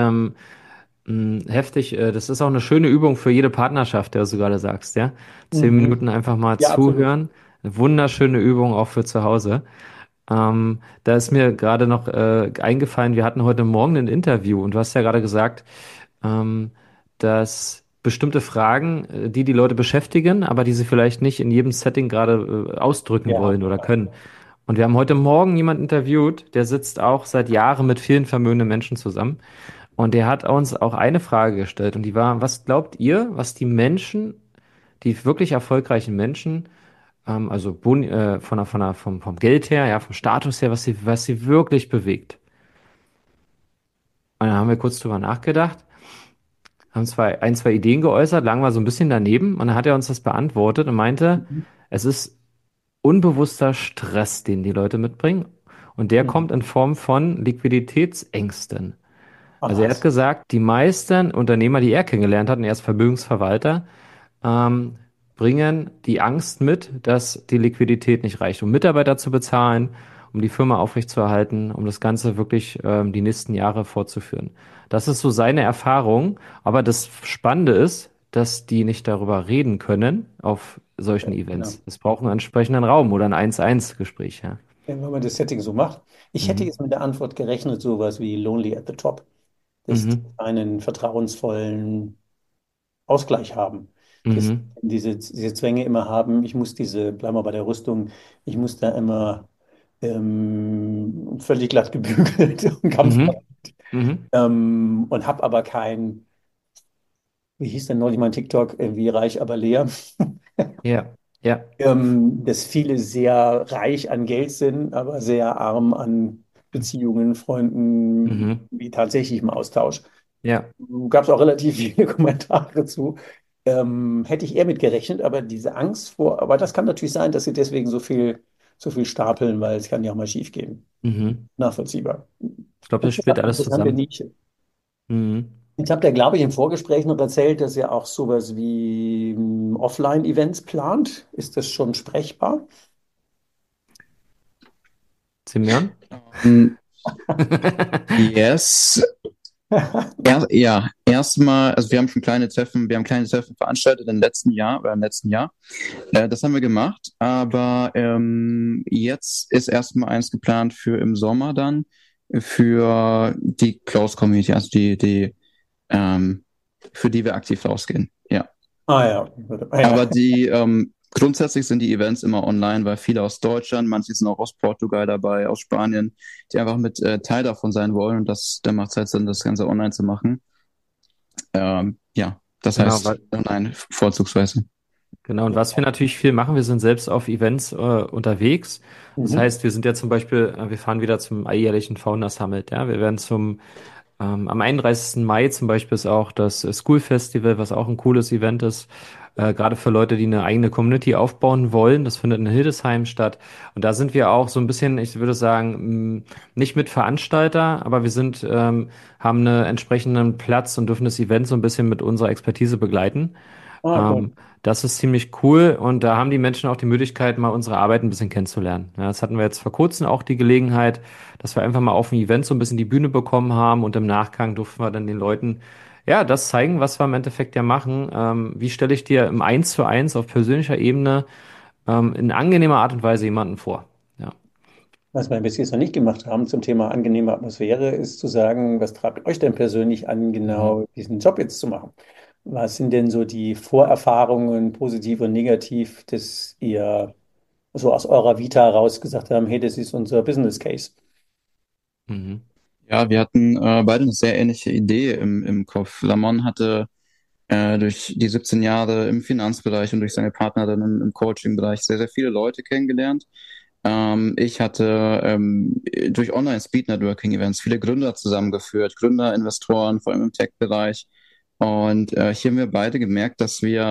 heftig. Das ist auch eine schöne Übung für jede Partnerschaft, der du gerade sagst, ja. Zehn Mhm. Minuten einfach mal Ja, absolut. zuhören. Eine wunderschöne Übung auch für zu Hause. Da ist mir gerade noch eingefallen, wir hatten heute Morgen ein Interview und du hast ja gerade gesagt, ähm, dass bestimmte Fragen, die die Leute beschäftigen, aber die sie vielleicht nicht in jedem Setting gerade ausdrücken Ja. wollen oder können. Und wir haben heute Morgen jemanden interviewt, der sitzt auch seit Jahren mit vielen vermögenden Menschen zusammen. Und der hat uns auch eine Frage gestellt und die war, was glaubt ihr, was die Menschen, die wirklich erfolgreichen Menschen, also vom Geld her, ja, vom Status her, was sie wirklich bewegt? Und dann haben wir kurz drüber nachgedacht, haben zwei Ideen geäußert, lagen wir so ein bisschen daneben und dann hat er uns das beantwortet und meinte, Mhm. es ist unbewusster Stress, den die Leute mitbringen. Und der Mhm. kommt in Form von Liquiditätsängsten. Ach Also er hat was. gesagt, die meisten Unternehmer, die er kennengelernt hat, und er ist Vermögensverwalter, ähm, bringen die Angst mit, dass die Liquidität nicht reicht, um Mitarbeiter zu bezahlen, um die Firma aufrechtzuerhalten, um das Ganze wirklich die nächsten Jahre fortzuführen. Das ist so seine Erfahrung. Aber das Spannende ist, dass die nicht darüber reden können auf solchen Genau. Events. Es braucht einen entsprechenden Raum oder ein 1-1-Gespräch. Ja. Wenn man das Setting so macht. Ich hätte Mhm. jetzt mit der Antwort gerechnet, sowas wie Lonely at the Top, dass die Mhm. einen vertrauensvollen Ausgleich haben. Dass Mhm. diese Zwänge immer haben, bleiben wir bei der Rüstung, ich muss da immer völlig glatt gebügelt und Mhm. kampfbereit Mhm. und habe aber wie hieß denn neulich mein TikTok, irgendwie reich, aber leer. Ja. Ja. Dass viele sehr reich an Geld sind, aber sehr arm an Beziehungen, Freunden, Mhm. wie tatsächlich im Austausch. Ja. Gab es auch relativ viele Kommentare zu. Hätte ich eher mit gerechnet, aber diese Angst vor, aber das kann natürlich sein, dass sie deswegen so viel stapeln, weil es kann ja auch mal schief gehen. Mhm. Nachvollziehbar. Ich glaube, das spielt alles Interessante zusammen. Nische. Mhm. Ich habe da, glaube ich, im Vorgespräch noch erzählt, dass er auch sowas wie Offline-Events plant. Ist das schon sprechbar? Simeon? Ähm, yes. Erstmal, also wir haben kleine Treffen veranstaltet im letzten Jahr oder im letzten Jahr. Das haben wir gemacht, aber jetzt ist erstmal eins geplant für im Sommer dann für die Close Community, also ähm, für die wir aktiv rausgehen. Ja. Ah ja, ah, ja. Aber grundsätzlich sind die Events immer online, weil viele aus Deutschland, manche sind auch aus Portugal dabei, aus Spanien, die einfach mit Teil davon sein wollen und dann macht es halt Sinn, das Ganze online zu machen. Ja, das Genau, heißt online vorzugsweise. genau. Und was wir natürlich viel machen, wir sind selbst auf Events unterwegs. Das Mhm. heißt, wir sind ja zum Beispiel, wir fahren wieder zum alljährlichen Founder Summit. Ja, wir werden am 31. Mai zum Beispiel ist auch das School Festival, was auch ein cooles Event ist. Gerade für Leute, die eine eigene Community aufbauen wollen. Das findet in Hildesheim statt. Und da sind wir auch so ein bisschen, ich würde sagen, nicht mit Veranstalter, aber haben einen entsprechenden Platz und dürfen das Event so ein bisschen mit unserer Expertise begleiten. Ah, Ähm, cool. Das ist ziemlich cool und da haben die Menschen auch die Möglichkeit, mal unsere Arbeit ein bisschen kennenzulernen. Ja, das hatten wir jetzt vor kurzem auch die Gelegenheit, dass wir einfach mal auf dem Event so ein bisschen die Bühne bekommen haben und im Nachgang durften wir dann den Leuten ja das zeigen, was wir im Endeffekt ja machen. Wie stelle ich dir im 1:1 auf persönlicher Ebene in angenehmer Art und Weise jemanden vor? Ja. Was wir bis jetzt noch nicht gemacht haben zum Thema angenehme Atmosphäre, ist zu sagen, was treibt euch denn persönlich an, Mhm. genau diesen Job jetzt zu machen? Was sind denn so die Vorerfahrungen, positiv und negativ, dass ihr so aus eurer Vita heraus gesagt haben, hey, das ist unser Business Case? Mhm. Ja, wir hatten beide eine sehr ähnliche Idee im Kopf. Lamont hatte durch die 17 Jahre im Finanzbereich und durch seine Partnerin im Coaching-Bereich sehr, sehr viele Leute kennengelernt. Ich hatte durch Online-Speed-Networking-Events viele Gründer zusammengeführt, Gründer, Investoren, vor allem im Tech-Bereich. Und hier haben wir beide gemerkt,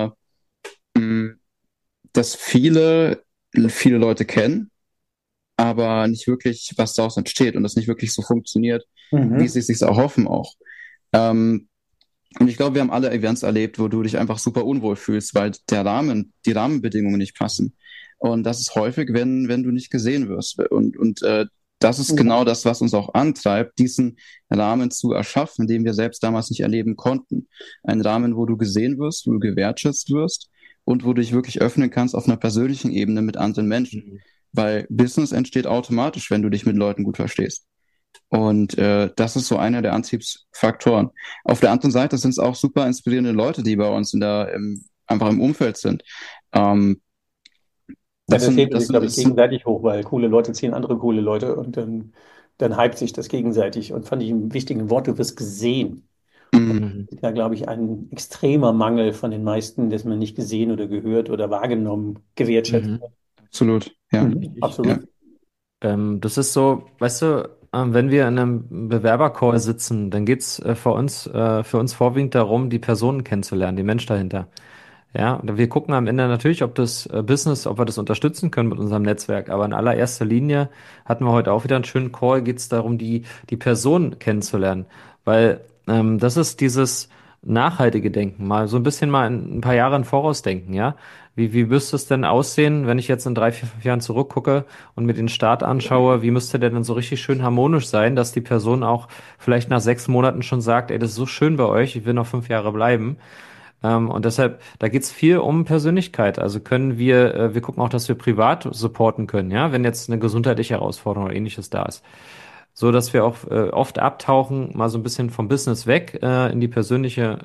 mh, dass viele Leute kennen, aber nicht wirklich, was daraus entsteht und das nicht wirklich so funktioniert, wie Mhm. sie es sich erhoffen auch. Ähm, und ich glaube, wir haben alle Events erlebt, wo du dich einfach super unwohl fühlst, weil die Rahmenbedingungen nicht passen. Und das ist häufig, wenn du nicht gesehen wirst. Und das ist Ja. genau das, was uns auch antreibt, diesen Rahmen zu erschaffen, den wir selbst damals nicht erleben konnten. Ein Rahmen, wo du gesehen wirst, wo du gewertschätzt wirst und wo du dich wirklich öffnen kannst auf einer persönlichen Ebene mit anderen Menschen. Mhm. Weil Business entsteht automatisch, wenn du dich mit Leuten gut verstehst. Und das ist so einer der Antriebsfaktoren. Auf der anderen Seite sind es auch super inspirierende Leute, die bei uns einfach im Umfeld sind. Ähm, Ja, das hebt das sich, sind, glaube ich, das sind, gegenseitig hoch, weil coole Leute ziehen andere coole Leute und dann hypt sich das gegenseitig. Und fand ich ein wichtiges Wort, du wirst gesehen. Mhm. Ist ja, glaube ich, ein extremer Mangel von den meisten, dass man nicht gesehen oder gehört oder wahrgenommen, gewertschätzt Mhm. wird. absolut, ja, Richtig. ja. Absolut. Das ist so, weißt du, wenn wir in einem Bewerbercall sitzen, dann geht's für uns vorwiegend darum, die Personen kennenzulernen, den Mensch dahinter. Ja, und wir gucken am Ende natürlich, ob das Business, ob wir das unterstützen können mit unserem Netzwerk. Aber in allererster Linie hatten wir heute auch wieder einen schönen Call, geht es darum, die Person kennenzulernen. Weil das ist dieses nachhaltige Denken, mal so ein bisschen mal ein paar Jahre im Voraus denken, ja. Wie müsste es denn aussehen, wenn ich jetzt in 3, 4, 5 Jahren zurückgucke und mir den Start anschaue? Wie müsste der denn so richtig schön harmonisch sein, dass die Person auch vielleicht nach 6 Monaten schon sagt, ey, das ist so schön bei euch, ich will noch 5 Jahre bleiben. Und deshalb, da geht's viel um Persönlichkeit. Also wir gucken auch, dass wir privat supporten können, ja, wenn jetzt eine gesundheitliche Herausforderung oder ähnliches da ist. So dass wir auch oft abtauchen, mal so ein bisschen vom Business weg, in die persönliche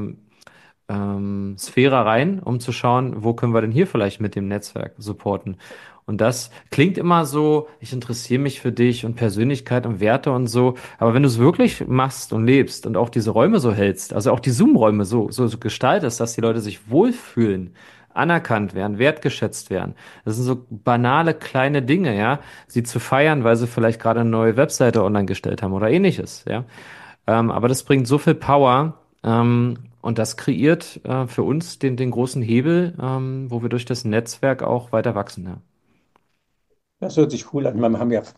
Sphäre rein, um zu schauen, wo können wir denn hier vielleicht mit dem Netzwerk supporten. Und das klingt immer so, ich interessiere mich für dich und Persönlichkeit und Werte und so. Aber wenn du es wirklich machst und lebst und auch diese Räume so hältst, also auch die Zoom-Räume so gestaltest, dass die Leute sich wohlfühlen, anerkannt werden, wertgeschätzt werden. Das sind so banale kleine Dinge, ja, sie zu feiern, weil sie vielleicht gerade eine neue Webseite online gestellt haben oder ähnliches, ja. Aber das bringt so viel Power, und das kreiert für uns den großen Hebel, wo wir durch das Netzwerk auch weiter wachsen. Ja. Das hört sich cool an. Wir haben ja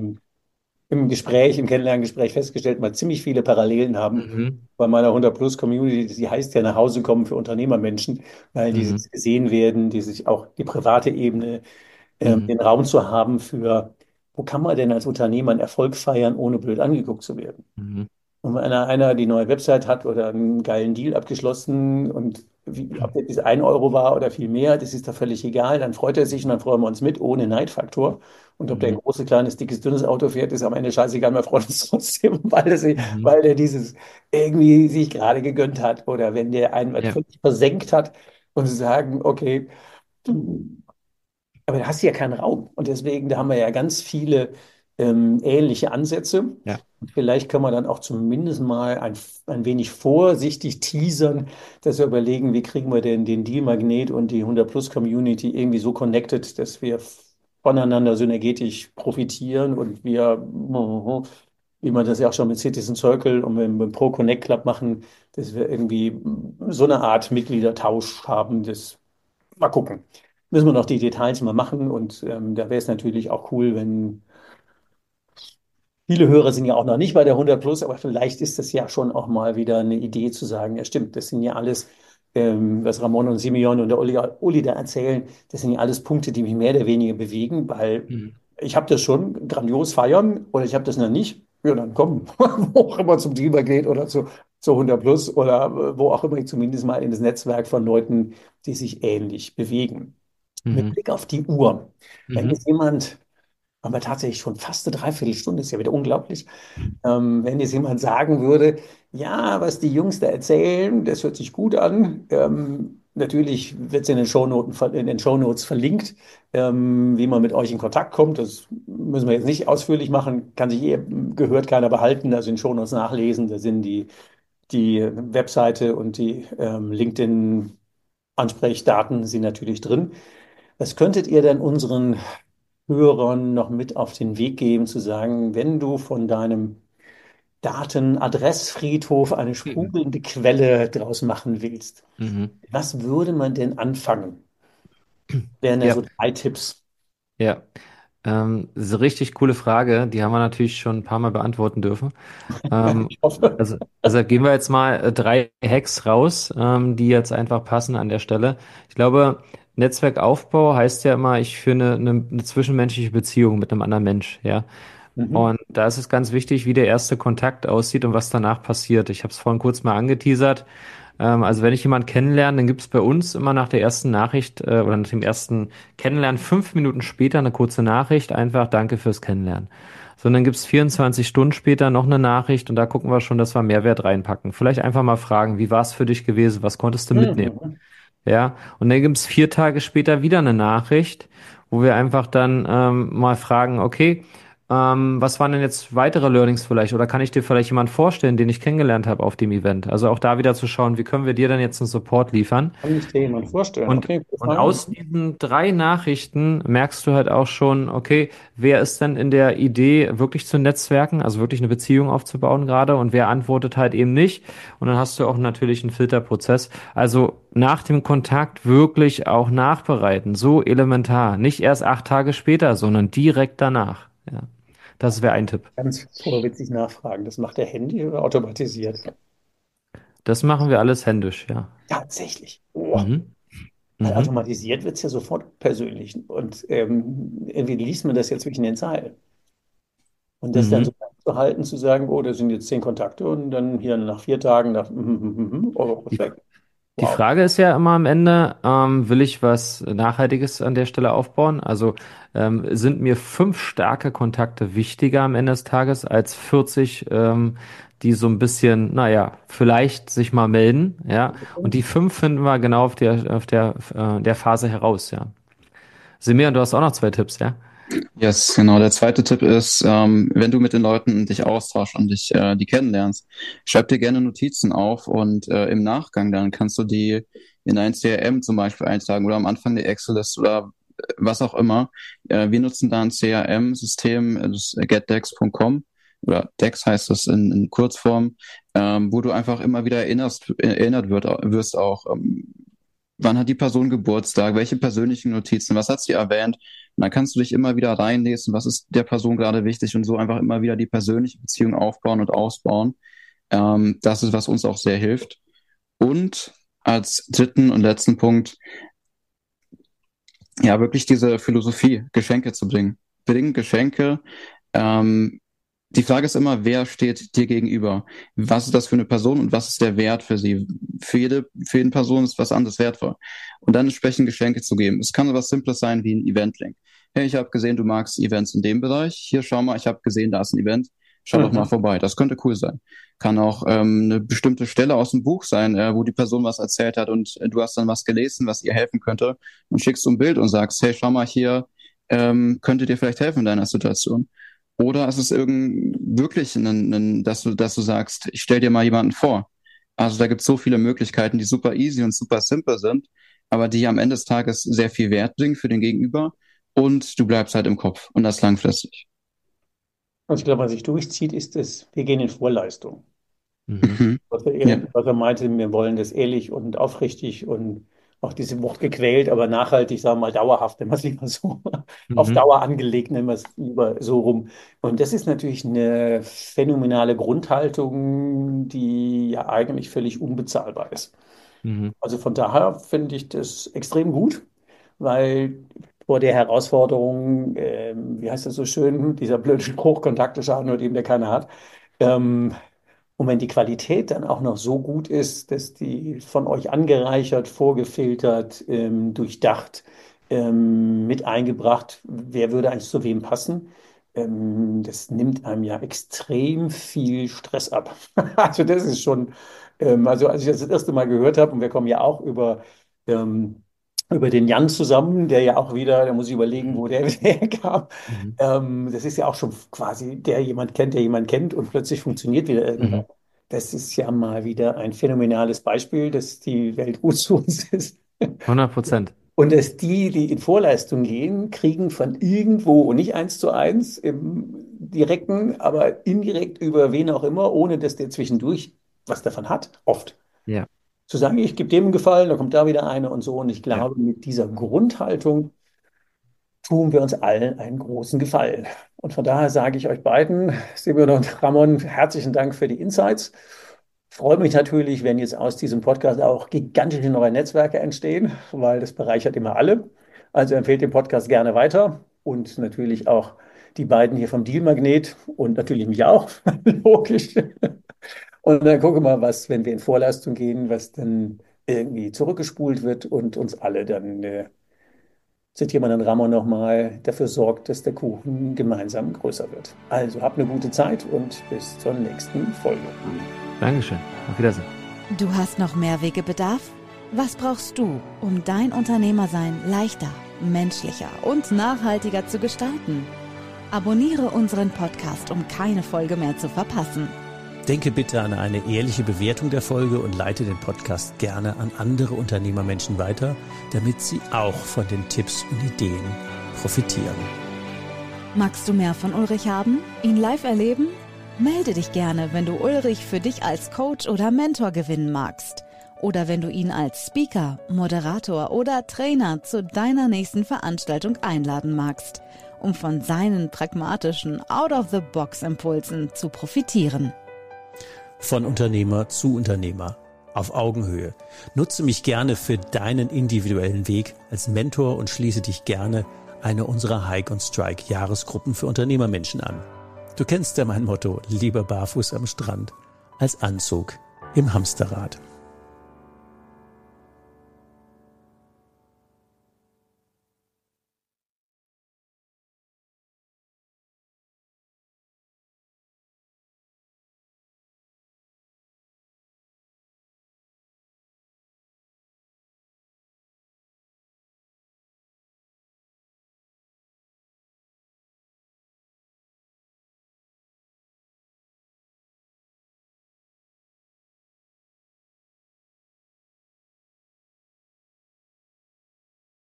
im Gespräch, im Kennenlerngespräch festgestellt, mal ziemlich viele Parallelen haben Mhm. bei meiner 100-Plus-Community. Sie heißt ja nach Hause kommen für Unternehmermenschen, weil Mhm. dieses gesehen werden, die sich auch die private Ebene, Mhm. den Raum zu haben für, wo kann man denn als Unternehmer einen Erfolg feiern, ohne blöd angeguckt zu werden? Mhm. Und wenn einer die neue Website hat oder einen geilen Deal abgeschlossen und ob das 1 Euro war oder viel mehr, das ist da völlig egal. Dann freut er sich und dann freuen wir uns mit, ohne Neidfaktor. Und ob der ein Mhm. großes, kleines, dickes, dünnes Auto fährt, ist am Ende scheißegal. Wir freuen uns trotzdem, Mhm. weil der dieses irgendwie sich gerade gegönnt hat. Oder wenn der einen was Ja, völlig versenkt hat und sie sagen, okay, aber da hast du ja keinen Raum. Und deswegen, da haben wir ja ganz viele ähnliche Ansätze. ja. Und vielleicht können wir dann auch zumindest mal ein wenig vorsichtig teasern, dass wir überlegen, wie kriegen wir denn den Deal-Magnet und die 100-Plus-Community irgendwie so connected, dass wir voneinander synergetisch profitieren und wir, wie man das ja auch schon mit Citizen Circle und mit dem Pro Connect Club machen, dass wir irgendwie so eine Art Mitgliedertausch haben. Das mal gucken. Müssen wir noch die Details mal machen und da wäre es natürlich auch cool, wenn viele Hörer sind ja auch noch nicht bei der 100 Plus, aber vielleicht ist das ja schon auch mal wieder eine Idee zu sagen, ja stimmt, das sind ja alles, was Ramon und Simeon und der Uli da erzählen, das sind ja alles Punkte, die mich mehr oder weniger bewegen, weil Mhm. ich habe das schon grandios feiern oder ich habe das noch nicht. Ja, dann komm, wo auch immer zum Dealer geht oder zu 100 Plus oder wo auch immer, zumindest mal in das Netzwerk von Leuten, die sich ähnlich bewegen. Mit Mhm. Blick auf die Uhr. Wenn Mhm. jetzt jemand, haben wir tatsächlich schon fast eine Dreiviertelstunde, ist ja wieder unglaublich, wenn jetzt jemand sagen würde, ja, was die Jungs da erzählen, das hört sich gut an, natürlich wird es in den Shownotes verlinkt, wie man mit euch in Kontakt kommt. Das müssen wir jetzt nicht ausführlich machen, kann sich gehört keiner behalten. Also in Shownotes nachlesen, da sind die Webseite und die LinkedIn-Ansprechdaten sind natürlich drin. Was könntet ihr denn unseren Hörern noch mit auf den Weg geben, zu sagen, wenn du von deinem Datenadressfriedhof eine Mhm. sprudelnde Quelle draus machen willst? Mhm. Was würde man denn anfangen? Wären ja Ja, so drei Tipps. ja. Das ist eine richtig coole Frage. Die haben wir natürlich schon ein paar Mal beantworten dürfen. Ähm, Ich hoffe. also gehen wir jetzt mal drei Hacks raus, die jetzt einfach passen an der Stelle. Ich glaube, Netzwerkaufbau heißt ja immer, ich führe eine zwischenmenschliche Beziehung mit einem anderen Mensch, ja. Mhm. Und da ist es ganz wichtig, wie der erste Kontakt aussieht und was danach passiert. Ich habe es vorhin kurz mal angeteasert. Also wenn ich jemanden kennenlerne, dann gibt es bei uns immer nach der ersten Nachricht oder nach dem ersten Kennenlernen 5 Minuten später eine kurze Nachricht, einfach Danke fürs Kennenlernen. So, und dann gibt es 24 Stunden später noch eine Nachricht und da gucken wir schon, dass wir Mehrwert reinpacken. Vielleicht einfach mal fragen, wie war es für dich gewesen, was konntest du mitnehmen? Mhm. Ja, und dann gibt es 4 Tage später wieder eine Nachricht, wo wir einfach dann mal fragen, okay, was waren denn jetzt weitere Learnings vielleicht? Oder kann ich dir vielleicht jemanden vorstellen, den ich kennengelernt habe auf dem Event? Also auch da wieder zu schauen, wie können wir dir dann jetzt einen Support liefern? Kann ich dir jemand vorstellen? Und, Okay, gute und Frage. aus diesen 3 Nachrichten merkst du halt auch schon, okay, wer ist denn in der Idee wirklich zu netzwerken, also wirklich eine Beziehung aufzubauen gerade und wer antwortet halt eben nicht. Und dann hast du auch natürlich einen Filterprozess. Also nach dem Kontakt wirklich auch nachbereiten, so elementar. Nicht erst 8 Tage später, sondern direkt danach. Ja, das wäre ein Tipp. Ganz vorwitzig nachfragen. Das macht der Handy oder automatisiert? Das machen wir alles händisch, ja. Tatsächlich. Oh. Mhm. Weil Mhm. automatisiert wird es ja sofort persönlich. Und irgendwie liest man das ja zwischen den Zeilen. Und das dann Mhm. so zu halten, zu sagen, oh, das sind jetzt 10 Kontakte und dann hier nach 4 Tagen, oh, Die Respekt. Die Wow. Frage ist ja immer am Ende, will ich was Nachhaltiges an der Stelle aufbauen? Also sind mir 5 starke Kontakte wichtiger am Ende des Tages als 40, die so ein bisschen, naja, vielleicht sich mal melden, ja. Und die 5 finden wir genau der Phase heraus, ja. Semir, du hast auch noch 2 Tipps, ja? Yes, genau. Der zweite Tipp ist, wenn du mit den Leuten dich austauschst und die kennenlernst, schreib dir gerne Notizen auf und im Nachgang dann kannst du die in ein CRM zum Beispiel eintragen oder am Anfang der Excel-Liste oder was auch immer. Wir nutzen da ein CRM-System, das getdex.com oder Dex heißt das in Kurzform, wo du einfach immer wieder wirst auch, wann hat die Person Geburtstag, welche persönlichen Notizen, was hat sie erwähnt. Und dann kannst du dich immer wieder reinlesen, was ist der Person gerade wichtig und so einfach immer wieder die persönliche Beziehung aufbauen und ausbauen. Das ist, was uns auch sehr hilft. Und als dritten und letzten Punkt, ja, wirklich diese Philosophie, Geschenke zu bringen. Bring Geschenke. Ähm, Die Frage ist immer, wer steht dir gegenüber? Was ist das für eine Person und was ist der Wert für sie? Für jede Person ist was anderes wertvoll. Und dann entsprechend Geschenke zu geben. Es kann so was Simples sein wie ein Eventlink. Hey, ich habe gesehen, du magst Events in dem Bereich. Hier, schau mal, ich habe gesehen, da ist ein Event. Schau doch mal Mhm. vorbei. Das könnte cool sein. Kann auch eine bestimmte Stelle aus dem Buch sein, wo die Person was erzählt hat und du hast dann was gelesen, was ihr helfen könnte und schickst du ein Bild und sagst, hey, schau mal hier, könnte dir vielleicht helfen in deiner Situation. Oder ist es wirklich, dass du sagst, ich stell dir mal jemanden vor. Also da gibt es so viele Möglichkeiten, die super easy und super simple sind, aber die am Ende des Tages sehr viel Wert bringen für den Gegenüber und du bleibst halt im Kopf und das langfristig. Und ich glaube, was sich durchzieht, ist es, wir gehen in Vorleistung. Mhm. Mhm. Ja. Was er meinte, wir wollen das ehrlich und aufrichtig und auch diese Wort gequält, aber nachhaltig, sagen wir mal dauerhaft, wenn wir es lieber so auf Mhm. Dauer angelegt, nennen wir es lieber so rum. Und das ist natürlich eine phänomenale Grundhaltung, die ja eigentlich völlig unbezahlbar ist. Mhm. Also von daher finde ich das extrem gut, weil vor der Herausforderung, wie heißt das so schön, dieser blöde Spruch, Kontakte schaden nur dem, der keine hat. Ähm, und wenn die Qualität dann auch noch so gut ist, dass die von euch angereichert, vorgefiltert, durchdacht, mit eingebracht, wer würde eigentlich zu wem passen, das nimmt einem ja extrem viel Stress ab. Also das ist schon, also als ich das erste Mal gehört habe, und wir kommen ja auch über über den Jan zusammen, der ja auch wieder, da muss ich überlegen, wo der herkam. Mhm. Das ist ja auch schon quasi, der jemand kennt und plötzlich funktioniert wieder irgendwas. Mhm. Das ist ja mal wieder ein phänomenales Beispiel, dass die Welt gut zu uns ist. 100%. Und dass die in Vorleistung gehen, kriegen von irgendwo, und nicht 1:1 im direkten, aber indirekt über wen auch immer, ohne dass der zwischendurch was davon hat, oft. Ja, Zu sagen, ich gebe dem einen Gefallen, dann kommt da wieder einer und so. Und ich ja. glaube, mit dieser Grundhaltung tun wir uns allen einen großen Gefallen. Und von daher sage ich euch beiden, Simeon und Ramon, herzlichen Dank für die Insights. Freue mich natürlich, wenn jetzt aus diesem Podcast auch gigantische neue Netzwerke entstehen, weil das bereichert immer alle. Also empfehlt den Podcast gerne weiter und natürlich auch die beiden hier vom Deal Magnet und natürlich mich auch, logisch. Und dann gucken wir mal, was, wenn wir in Vorleistung gehen, was dann irgendwie zurückgespult wird und uns alle dann, zitieren wir dann Ramon nochmal, dafür sorgt, dass der Kuchen gemeinsam größer wird. Also habt eine gute Zeit und bis zur nächsten Folge. Dankeschön. Auf Wiedersehen. Du hast noch Mehrwegebedarf? Was brauchst du, um dein Unternehmersein leichter, menschlicher und nachhaltiger zu gestalten? Abonniere unseren Podcast, um keine Folge mehr zu verpassen. Denke bitte an eine ehrliche Bewertung der Folge und leite den Podcast gerne an andere Unternehmermenschen weiter, damit sie auch von den Tipps und Ideen profitieren. Magst du mehr von Ulrich haben? Ihn live erleben? Melde dich gerne, wenn du Ulrich für dich als Coach oder Mentor gewinnen magst. Oder wenn du ihn als Speaker, Moderator oder Trainer zu deiner nächsten Veranstaltung einladen magst, um von seinen pragmatischen Out-of-the-Box-Impulsen zu profitieren. Von Unternehmer zu Unternehmer, auf Augenhöhe. Nutze mich gerne für deinen individuellen Weg als Mentor und schließe dich gerne einer unserer Hike und Strike Jahresgruppen für Unternehmermenschen an. Du kennst ja mein Motto, lieber barfuß am Strand als Anzug im Hamsterrad.